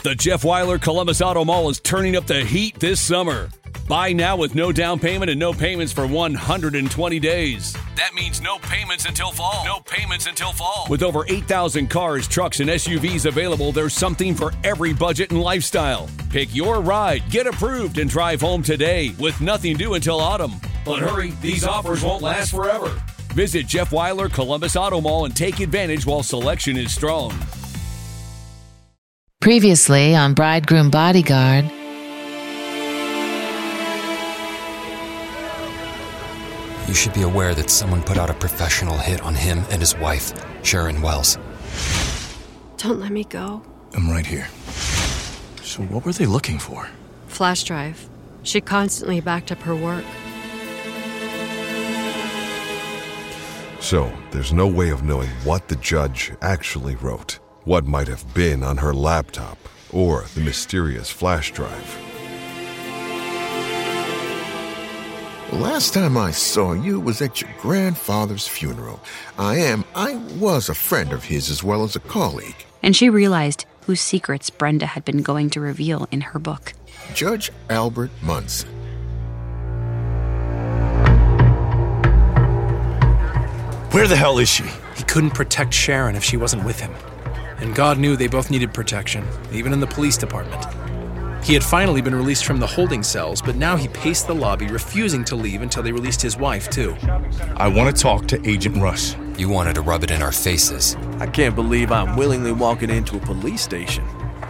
The Jeff Weiler Columbus Auto Mall is turning up the heat this summer. Buy now with no down payment and no payments for 120 days. That means no payments until fall. No payments until fall. With over 8,000 cars, trucks, and SUVs available, there's something for every budget and lifestyle. Pick your ride, get approved, and drive home today with nothing due until autumn. But hurry, these offers won't last forever. Visit Jeff Weiler Columbus Auto Mall and take advantage while selection is strong. Previously on Bridegroom Bodyguard. You should be aware that someone put out a professional hit on him and his wife, Sharon Wells. Don't let me go. I'm right here. So what were they looking for? Flash drive. She constantly backed up her work. So, there's no way of knowing what the judge actually wrote, what might have been on her laptop, or the mysterious flash drive. Last time I saw you was at your grandfather's funeral. I was a friend of his as well as a colleague. And she realized whose secrets Brenda had been going to reveal in her book. Judge Albert Munson. Where the hell is she? He couldn't protect Sharon if she wasn't with him. And God knew they both needed protection, even in the police department. He had finally been released from the holding cells, but now he paced the lobby, refusing to leave until they released his wife, too. I want to talk to Agent Russ. You wanted to rub it in our faces. I can't believe I'm willingly walking into a police station.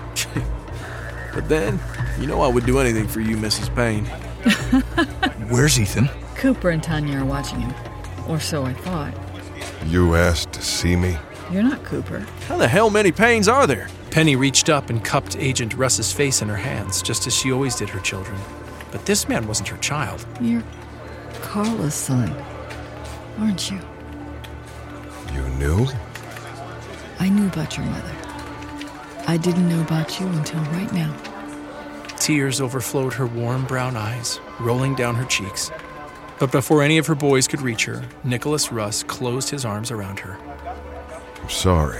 But then, I would do anything for you, Mrs. Payne. Where's Ethan? Cooper and Tanya are watching him. Or so I thought. You asked to see me? You're not Cooper. How the hell many Paynes are there? Penny reached up and cupped Agent Russ's face in her hands, just as she always did her children. But this man wasn't her child. You're Carla's son, aren't you? You knew? I knew about your mother. I didn't know about you until right now. Tears overflowed her warm brown eyes, rolling down her cheeks. But before any of her boys could reach her, Nicholas Russ closed his arms around her. I'm sorry.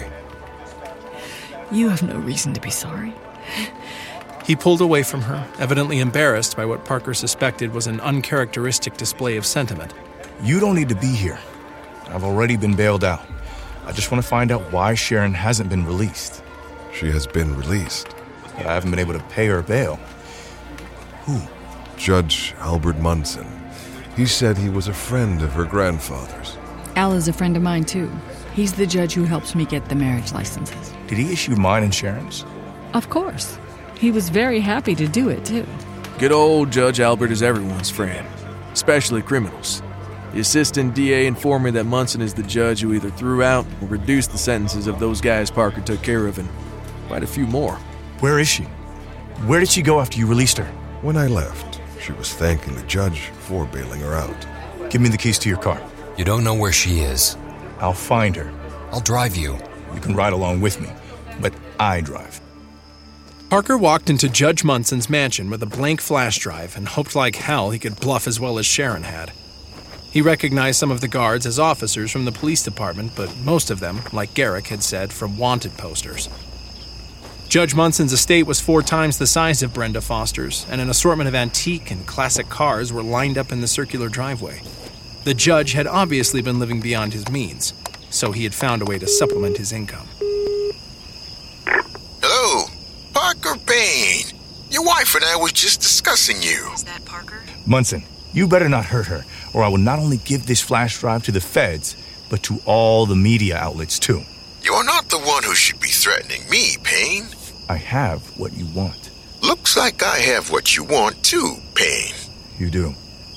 You have no reason to be sorry. He pulled away from her, evidently embarrassed by what Parker suspected was an uncharacteristic display of sentiment. You don't need to be here. I've already been bailed out. I just want to find out why Sharon hasn't been released. She has been released. But I haven't been able to pay her bail. Who? Judge Albert Munson. He said he was a friend of her grandfather's. Al is a friend of mine, too. He's the judge who helps me get the marriage licenses. Did he issue mine and Sharon's? Of course. He was very happy to do it, too. Good old Judge Albert is everyone's friend, especially criminals. The assistant DA informed me that Munson is the judge who either threw out or reduced the sentences of those guys Parker took care of, and quite a few more. Where is she? Where did she go after you released her? When I left, she was thanking the judge for bailing her out. Give me the keys to your car. You don't know where she is. I'll find her. I'll drive you. You can ride along with me, but I drive. Parker walked into Judge Munson's mansion with a blank flash drive and hoped like hell he could bluff as well as Sharon had. He recognized some of the guards as officers from the police department, but most of them, like Garrick had said, from wanted posters. Judge Munson's estate was 4 times the size of Brenda Foster's, and an assortment of antique and classic cars were lined up in the circular driveway. The judge had obviously been living beyond his means, so he had found a way to supplement his income. Hello, Parker Payne. Your wife and I was just discussing you. Is that Parker? Munson, you better not hurt her, or I will not only give this flash drive to the feds, but to all the media outlets, too. You're not the one who should be threatening me, Payne. I have what you want. Looks like I have what you want, too, Payne. You do.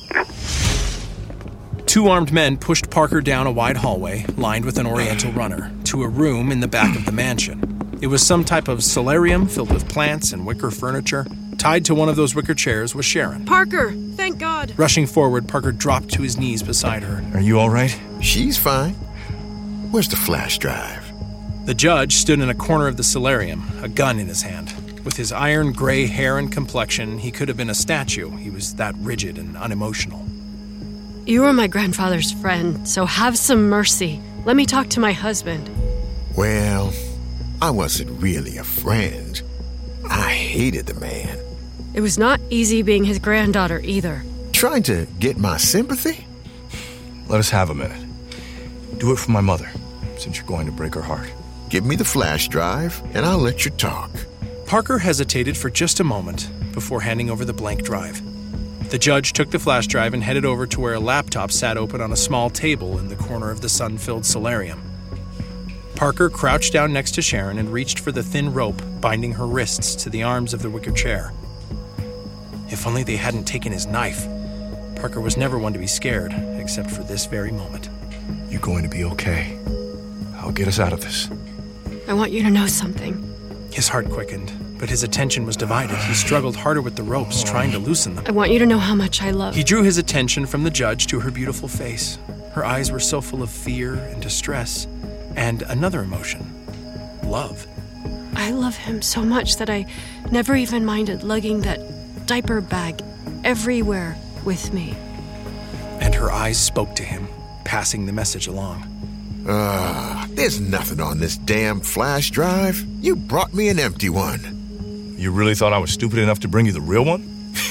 2 armed men pushed Parker down a wide hallway, lined with an Oriental runner, to a room in the back of the mansion. It was some type of solarium filled with plants and wicker furniture. Tied to one of those wicker chairs was Sharon. Parker! Thank God! Rushing forward, Parker dropped to his knees beside her. Are you all right? She's fine. Where's the flash drive? The judge stood in a corner of the solarium, a gun in his hand. With his iron gray hair and complexion, he could have been a statue. He was that rigid and unemotional. You were my grandfather's friend, so have some mercy. Let me talk to my husband. Well, I wasn't really a friend. I hated the man. It was not easy being his granddaughter either. Trying to get my sympathy? Let us have a minute. Do it for my mother, since you're going to break her heart. Give me the flash drive, and I'll let you talk. Parker hesitated for just a moment before handing over the blank drive. The judge took the flash drive and headed over to where a laptop sat open on a small table in the corner of the sun-filled solarium. Parker crouched down next to Sharon and reached for the thin rope binding her wrists to the arms of the wicker chair. If only they hadn't taken his knife. Parker was never one to be scared, except for this very moment. You're going to be okay. I'll get us out of this. I want you to know something. His heart quickened, but his attention was divided. He struggled harder with the ropes, trying to loosen them. I want you to know how much I love. He drew his attention from the judge to her beautiful face. Her eyes were so full of fear and distress, and another emotion, love. I love him so much that I never even minded lugging that diaper bag everywhere with me. And her eyes spoke to him, passing the message along. There's nothing on this damn flash drive. You brought me an empty one. You really thought I was stupid enough to bring you the real one?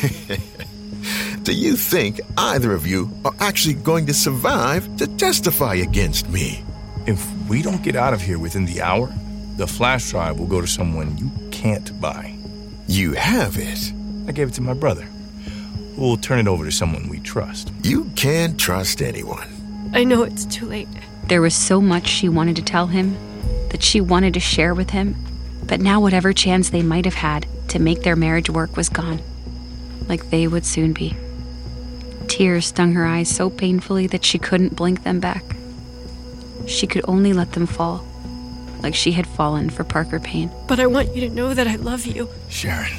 Do you think either of you are actually going to survive to testify against me? If we don't get out of here within the hour, the flash drive will go to someone you can't buy. You have it. I gave it to my brother. We'll turn it over to someone we trust. You can trust anyone. I know it's too late. There was so much she wanted to tell him, that she wanted to share with him, but now whatever chance they might have had to make their marriage work was gone, like they would soon be. Tears stung her eyes so painfully that she couldn't blink them back. She could only let them fall, like she had fallen for Parker Payne. But I want you to know that I love you. Sharon.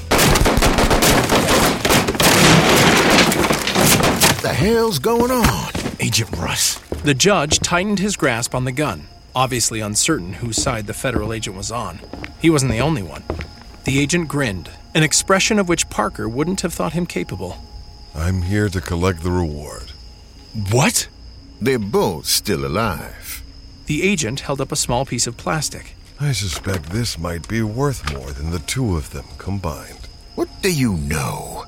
What the hell's going on? Agent Russ. The judge tightened his grasp on the gun, obviously uncertain whose side the federal agent was on. He wasn't the only one. The agent grinned, an expression of which Parker wouldn't have thought him capable. I'm here to collect the reward. What? They're both still alive. The agent held up a small piece of plastic. I suspect this might be worth more than the two of them combined. What do you know?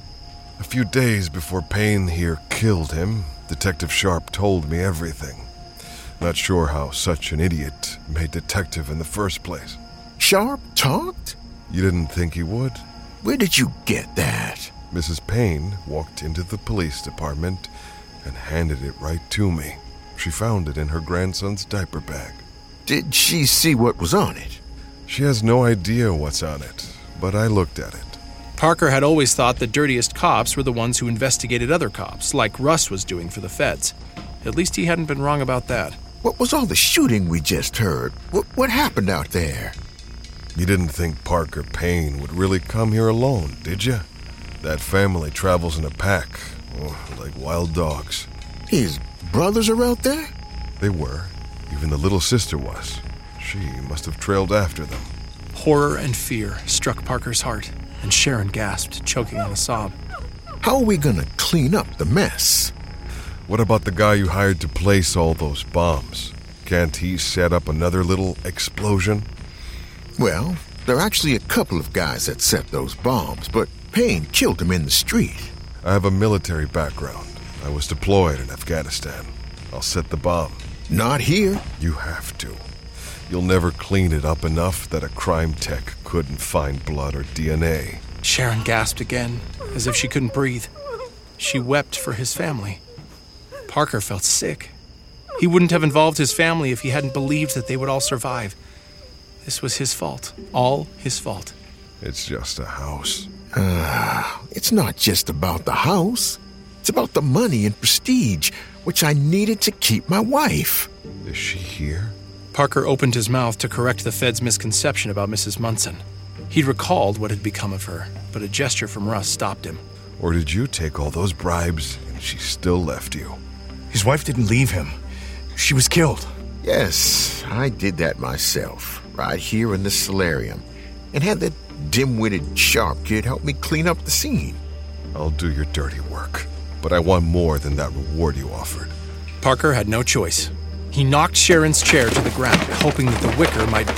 A few days before Payne here killed him, Detective Sharp told me everything. Not sure how such an idiot made detective in the first place. Sharp talked? You didn't think he would? Where did you get that? Mrs. Payne walked into the police department and handed it right to me. She found it in her grandson's diaper bag. Did she see what was on it? She has no idea what's on it, but I looked at it. Parker had always thought the dirtiest cops were the ones who investigated other cops, like Russ was doing for the feds. At least he hadn't been wrong about that. What was all the shooting we just heard? What happened out there? You didn't think Parker Payne would really come here alone, did you? That family travels in a pack, like wild dogs. His brothers are out there? They were. Even the little sister was. She must have trailed after them. Horror and fear struck Parker's heart, and Sharon gasped, choking on a sob. How are we gonna clean up the mess? What about the guy you hired to place all those bombs? Can't he set up another little explosion? Well, there are actually a couple of guys that set those bombs, but Payne killed them in the street. I have a military background. I was deployed in Afghanistan. I'll set the bomb. Not here. You have to. You'll never clean it up enough that a crime tech couldn't find blood or DNA. Sharon gasped again, as if she couldn't breathe. She wept for his family. Parker felt sick. He wouldn't have involved his family if he hadn't believed that they would all survive. This was his fault. All his fault. It's just a house. It's not just about the house. It's about the money and prestige, which I needed to keep my wife. Is she here? Parker opened his mouth to correct the Fed's misconception about Mrs. Munson. He'd recalled what had become of her, but a gesture from Russ stopped him. Or did you take all those bribes and she still left you? His wife didn't leave him. She was killed. Yes, I did that myself, right here in the solarium, and had that dim-witted Sharp kid help me clean up the scene. I'll do your dirty work, but I want more than that reward you offered. Parker had no choice. He knocked Sharon's chair to the ground, hoping that the wicker might break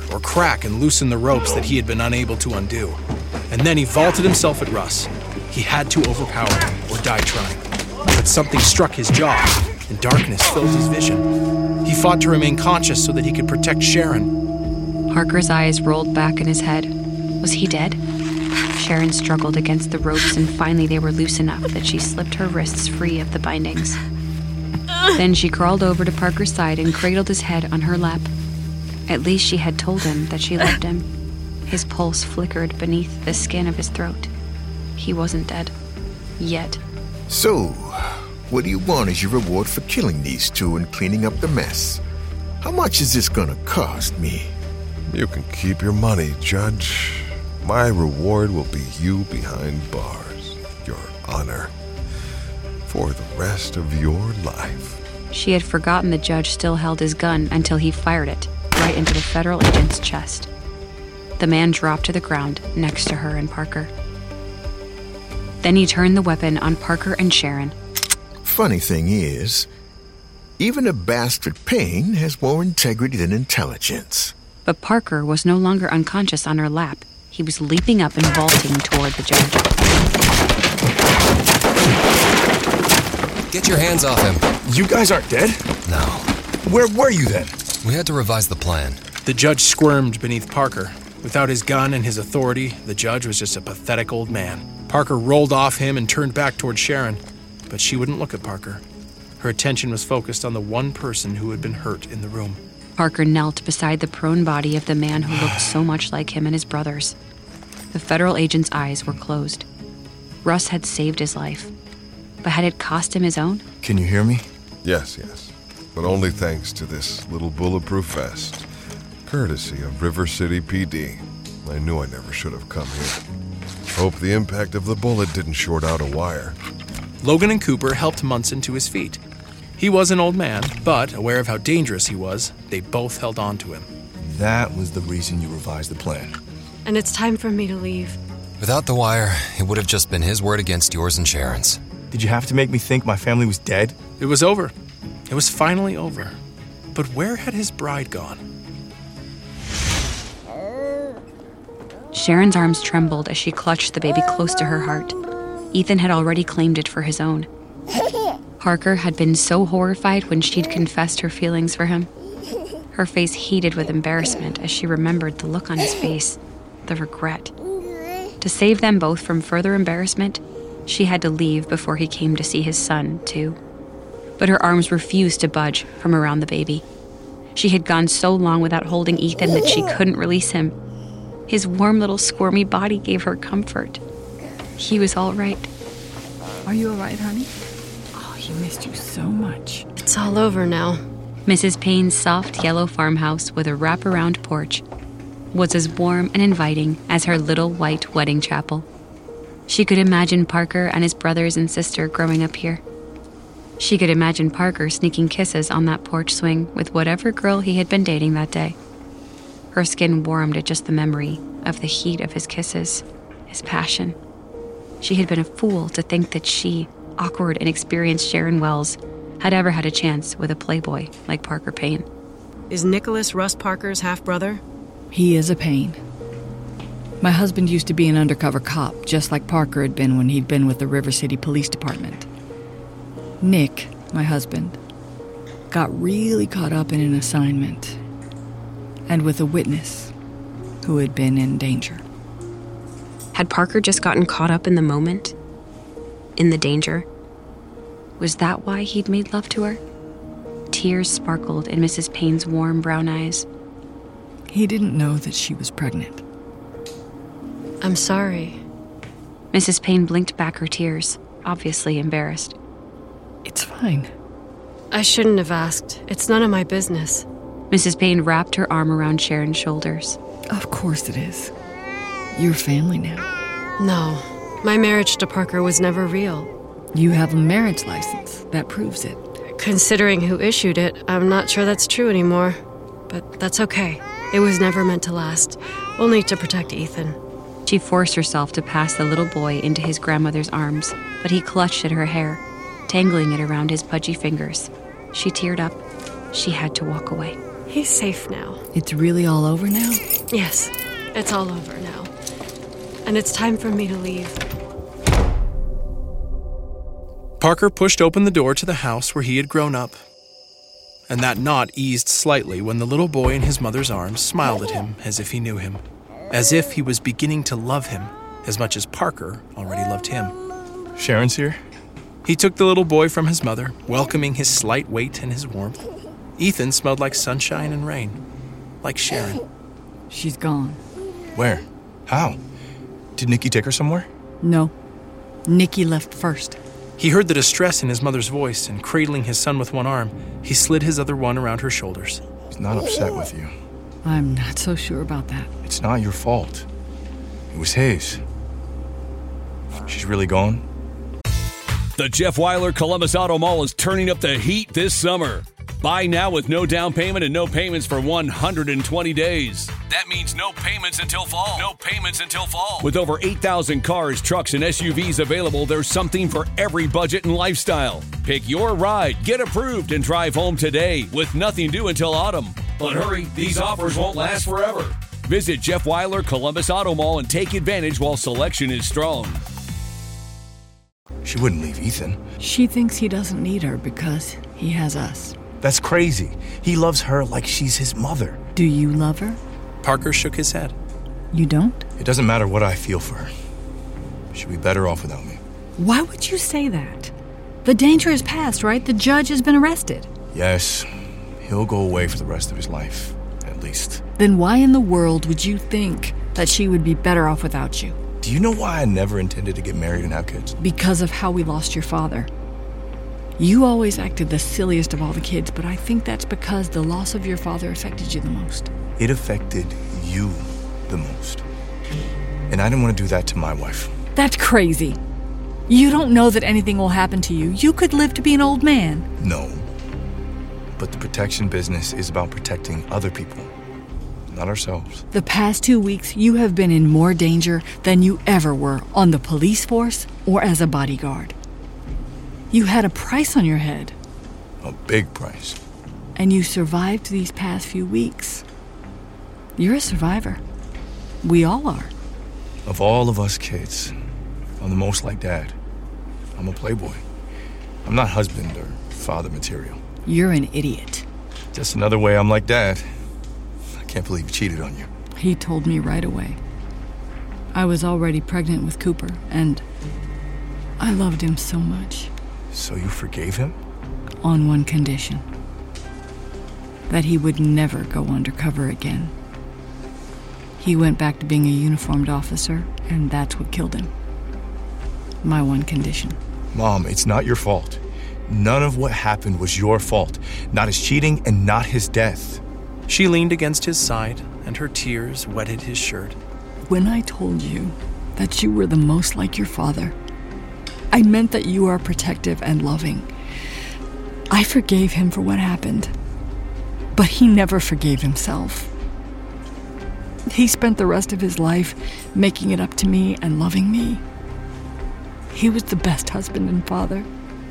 or crack and loosen the ropes that he had been unable to undo. And then he vaulted himself at Russ. He had to overpower him or die trying. But something struck his jaw, and darkness filled his vision. He fought to remain conscious so that he could protect Sharon. Parker's eyes rolled back in his head. Was he dead? Sharon struggled against the ropes, and finally they were loose enough that she slipped her wrists free of the bindings. Then she crawled over to Parker's side and cradled his head on her lap. At least she had told him that she loved him. His pulse flickered beneath the skin of his throat. He wasn't dead. Yet. So, what do you want as your reward for killing these two and cleaning up the mess? How much is this gonna cost me? You can keep your money, Judge. My reward will be you behind bars. Your honor. For the rest of your life. She had forgotten the judge still held his gun until he fired it right into the federal agent's chest. The man dropped to the ground next to her and Parker. Then he turned the weapon on Parker and Sharon. Funny thing is, even a bastard Payne has more integrity than intelligence. But Parker was no longer unconscious on her lap. He was leaping up and vaulting toward the judge. Get your hands off him. You guys aren't dead? No. Where were you then? We had to revise the plan. The judge squirmed beneath Parker. Without his gun and his authority, the judge was just a pathetic old man. Parker rolled off him and turned back toward Sharon, but she wouldn't look at Parker. Her attention was focused on the one person who had been hurt in the room. Parker knelt beside the prone body of the man who looked so much like him and his brothers. The federal agent's eyes were closed. Russ had saved his life. But had it cost him his own? Can you hear me? Yes. But only thanks to this little bulletproof vest. Courtesy of River City PD. I knew I never should have come here. Hope the impact of the bullet didn't short out a wire. Logan and Cooper helped Munson to his feet. He was an old man, but aware of how dangerous he was, they both held on to him. That was the reason you revised the plan. And it's time for me to leave. Without the wire, it would have just been his word against yours and Sharon's. Did you have to make me think my family was dead? It was over. It was finally over. But where had his bride gone? Sharon's arms trembled as she clutched the baby close to her heart. Ethan had already claimed it for his own. Parker had been so horrified when she'd confessed her feelings for him. Her face heated with embarrassment as she remembered the look on his face, the regret. To save them both from further embarrassment, she had to leave before he came to see his son, too. But her arms refused to budge from around the baby. She had gone so long without holding Ethan that she couldn't release him. His warm little squirmy body gave her comfort. He was all right. Are you all right, honey? Oh, he missed you so much. It's all over now. Mrs. Payne's soft yellow farmhouse with a wraparound porch was as warm and inviting as her little white wedding chapel. She could imagine Parker and his brothers and sister growing up here. She could imagine Parker sneaking kisses on that porch swing with whatever girl he had been dating that day. Her skin warmed at just the memory of the heat of his kisses, his passion. She had been a fool to think that she, awkward and experienced Sharon Wells, had ever had a chance with a playboy like Parker Payne. Is Nicholas Russ Parker's half-brother? He is a Payne. My husband used to be an undercover cop, just like Parker had been when he'd been with the River City Police Department. Nick, my husband, got really caught up in an assignment, and with a witness who had been in danger. Had Parker just gotten caught up in the moment? In the danger? Was that why he'd made love to her? Tears sparkled in Mrs. Payne's warm brown eyes. He didn't know that she was pregnant. I'm sorry. Mrs. Payne blinked back her tears, obviously embarrassed. It's fine. I shouldn't have asked. It's none of my business. Mrs. Payne wrapped her arm around Sharon's shoulders. Of course it is. You're family now. No, my marriage to Parker was never real. You have a marriage license. That proves it. Considering who issued it, I'm not sure that's true anymore. But that's okay. It was never meant to last. Only to protect Ethan. She forced herself to pass the little boy into his grandmother's arms, but he clutched at her hair, tangling it around his pudgy fingers. She teared up. She had to walk away. He's safe now. It's really all over now? Yes, it's all over now. And it's time for me to leave. Parker pushed open the door to the house where he had grown up. And that knot eased slightly when the little boy in his mother's arms smiled at him as if he knew him. As if he was beginning to love him as much as Parker already loved him. Sharon's here? He took the little boy from his mother, welcoming his slight weight and his warmth. Ethan smelled like sunshine and rain, like Sharon. She's gone. Where? How? Did Nikki take her somewhere? No. Nikki left first. He heard the distress in his mother's voice, and cradling his son with one arm, he slid his other one around her shoulders. He's not upset with you. I'm not so sure about that. It's not your fault. It was his. She's really gone? The Jeff Weiler Columbus Auto Mall is turning up the heat this summer. Buy now with no down payment and no payments for 120 days. That means no payments until fall. No payments until fall. With over 8,000 cars, trucks, and SUVs available, there's something for every budget and lifestyle. Pick your ride, get approved, and drive home today with nothing due until autumn. But hurry, these offers won't last forever. Visit Jeff Weiler Columbus Auto Mall and take advantage while selection is strong. She wouldn't leave Ethan. She thinks he doesn't need her because he has us. That's crazy. He loves her like she's his mother. Do you love her? Parker shook his head. You don't? It doesn't matter what I feel for her. She'll be better off without me. Why would you say that? The danger is past, right? The judge has been arrested. Yes. He'll go away for the rest of his life, at least. Then why in the world would you think that she would be better off without you? Do you know why I never intended to get married and have kids? Because of how we lost your father. You always acted the silliest of all the kids, but I think that's because the loss of your father affected you the most. It affected you the most. And I didn't want to do that to my wife. That's crazy. You don't know that anything will happen to you. You could live to be an old man. No. But the protection business is about protecting other people, not ourselves. The past 2 weeks, you have been in more danger than you ever were on the police force or as a bodyguard. You had a price on your head. A big price. And you survived these past few weeks. You're a survivor. We all are. Of all of us kids, I'm the most like Dad. I'm a playboy. I'm not husband or father material. You're an idiot. Just another way I'm like Dad. I can't believe he cheated on you. He told me right away. I was already pregnant with Cooper, and I loved him so much. So you forgave him? On one condition. That he would never go undercover again. He went back to being a uniformed officer, and that's what killed him. My one condition. Mom, it's not your fault. None of what happened was your fault. Not his cheating and not his death. She leaned against his side, and her tears wetted his shirt. When I told you that you were the most like your father, I meant that you are protective and loving. I forgave him for what happened, but he never forgave himself. He spent the rest of his life making it up to me and loving me. He was the best husband and father.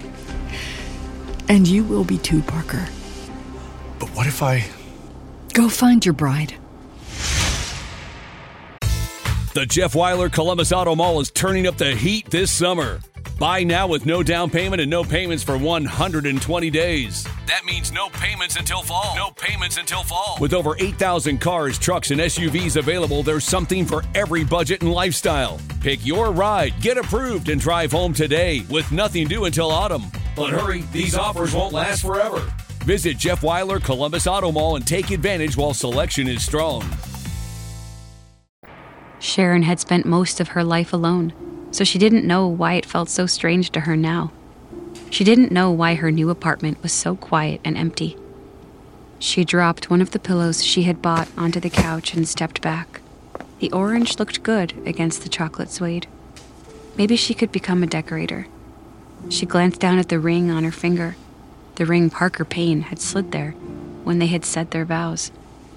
And you will be too, Parker. But what if I... Go find your bride. The Jeff Weiler Columbus Auto Mall is turning up the heat this summer. Buy now with no down payment and no payments for 120 days. That means no payments until fall. No payments until fall. With over 8,000 cars, trucks, and SUVs available, there's something for every budget and lifestyle. Pick your ride, get approved, and drive home today with nothing due until autumn. But hurry, these offers won't last forever. Visit Jeff Weiler Columbus Auto Mall and take advantage while selection is strong. Sharon had spent most of her life alone, so she didn't know why it felt so strange to her now. She didn't know why her new apartment was so quiet and empty. She dropped one of the pillows she had bought onto the couch and stepped back. The orange looked good against the chocolate suede. Maybe she could become a decorator. She glanced down at the ring on her finger, the ring Parker Payne had slid there when they had said their vows.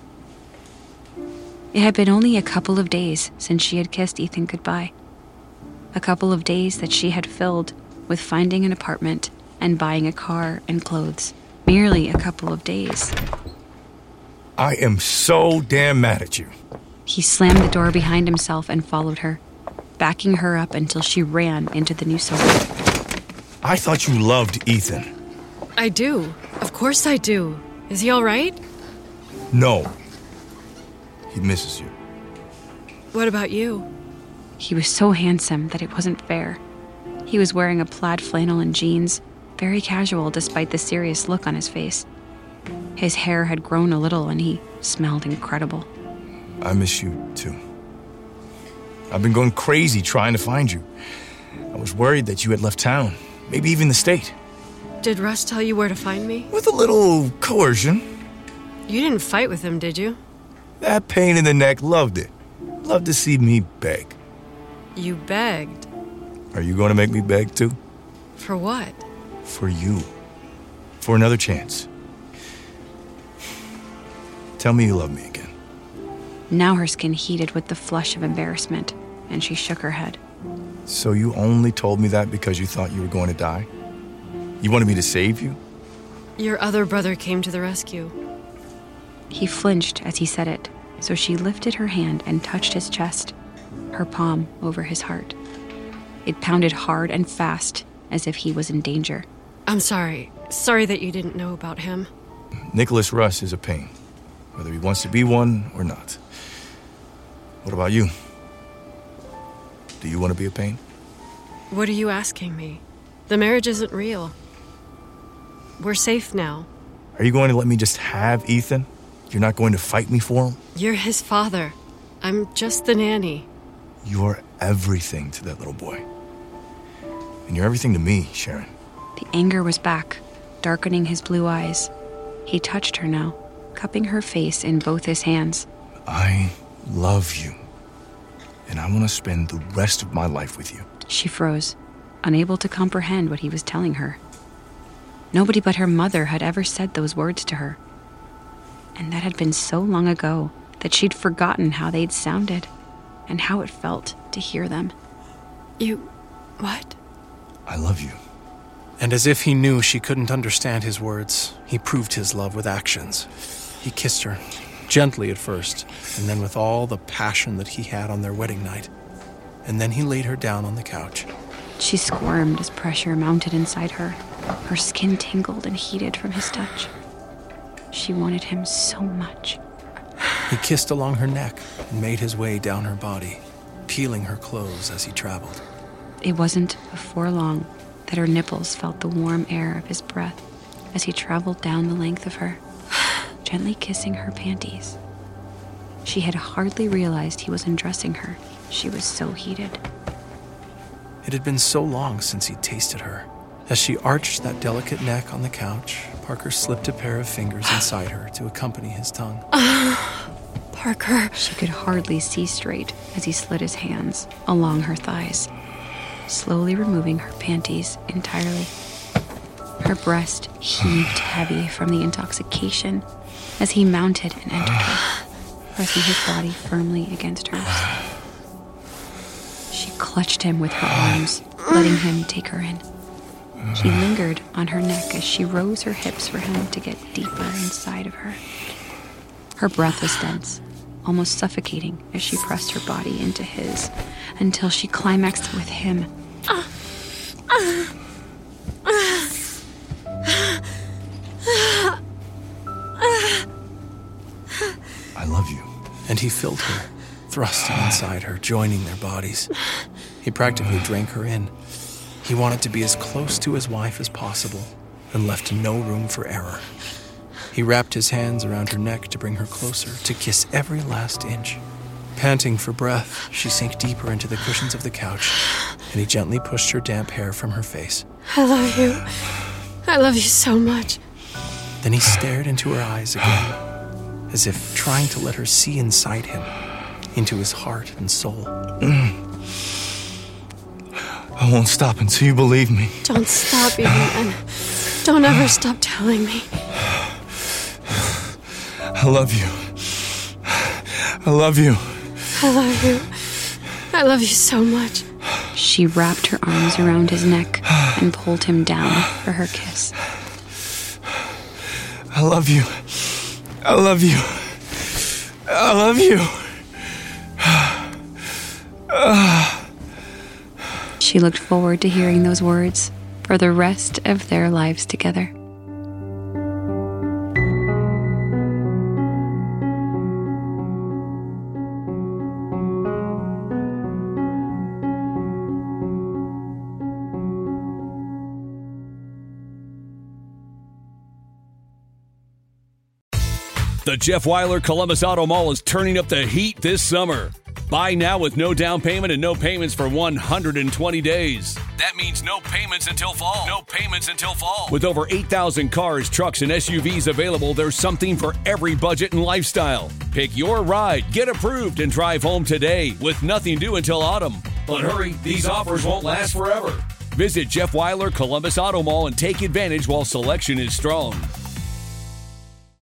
It had been only a couple of days since she had kissed Ethan goodbye. A couple of days that she had filled with finding an apartment and buying a car and clothes. Merely a couple of days. I am so damn mad at you. He slammed the door behind himself and followed her, backing her up until she ran into the new sofa. I thought you loved Ethan. I do. Of course I do. Is he all right? No. He misses you. What about you? He was so handsome that it wasn't fair. He was wearing a plaid flannel and jeans, very casual despite the serious look on his face. His hair had grown a little and he smelled incredible. I miss you, too. I've been going crazy trying to find you. I was worried that you had left town, maybe even the state. Did Russ tell you where to find me? With a little coercion. You didn't fight with him, did you? That pain in the neck loved it. Loved to see me beg. You begged. Are you going to make me beg, too? For what? For you. For another chance. Tell me you love me again. Now her skin heated with the flush of embarrassment, and she shook her head. So you only told me that because you thought you were going to die? You wanted me to save you? Your other brother came to the rescue. He flinched as he said it, so she lifted her hand and touched his chest, her palm over his heart. It pounded hard and fast, as if he was in danger. I'm sorry. Sorry that you didn't know about him. Nicholas Russ is a pain, whether he wants to be one or not. What about you? Do you want to be a pain? What are you asking me? The marriage isn't real. We're safe now. Are you going to let me just have Ethan? You're not going to fight me for him? You're his father. I'm just the nanny. You're everything to that little boy. And you're everything to me, Sharon. The anger was back, darkening his blue eyes. He touched her now, cupping her face in both his hands. I love you. And I want to spend the rest of my life with you. She froze, unable to comprehend what he was telling her. Nobody but her mother had ever said those words to her. And that had been so long ago that she'd forgotten how they'd sounded and how it felt to hear them. You... what? I love you. And as if he knew she couldn't understand his words, he proved his love with actions. He kissed her, gently at first, and then with all the passion that he had on their wedding night. And then he laid her down on the couch. She squirmed as pressure mounted inside her. Her skin tingled and heated from his touch. She wanted him so much. He kissed along her neck and made his way down her body, peeling her clothes as he traveled. It wasn't before long that her nipples felt the warm air of his breath as he traveled down the length of her, gently kissing her panties. She had hardly realized he was undressing her. She was so heated. It had been so long since he'd tasted her. As she arched that delicate neck on the couch, Parker slipped a pair of fingers inside her to accompany his tongue. Parker. She could hardly see straight as he slid his hands along her thighs, slowly removing her panties entirely. Her breast heaved heavy from the intoxication as he mounted and entered her, pressing his body firmly against hers. She clutched him with her arms, letting him take her in. He lingered on her neck as she rose her hips for him to get deeper inside of her. Her breath was dense, almost suffocating as she pressed her body into his until she climaxed with him. I love you. And he filled her, thrusting inside her, joining their bodies. He practically drank her in. He wanted to be as close to his wife as possible and left no room for error. He wrapped his hands around her neck to bring her closer, to kiss every last inch. Panting for breath, she sank deeper into the cushions of the couch, and he gently pushed her damp hair from her face. I love you. I love you so much. Then he stared into her eyes again, as if trying to let her see inside him, into his heart and soul. I won't stop until you believe me. Don't stop, even, and don't ever stop telling me. I love you. I love you. I love you. I love you so much. She wrapped her arms around his neck and pulled him down for her kiss. I love you. I love you. I love you. She looked forward to hearing those words for the rest of their lives together. The Jeff Weiler Columbus Auto Mall is turning up the heat this summer. Buy now with no down payment and no payments for 120 days. That means no payments until fall. No payments until fall. With over 8,000 cars, trucks, and SUVs available, there's something for every budget and lifestyle. Pick your ride, get approved, and drive home today with nothing due until autumn. But hurry, these offers won't last forever. Visit Jeff Weiler Columbus Auto Mall and take advantage while selection is strong.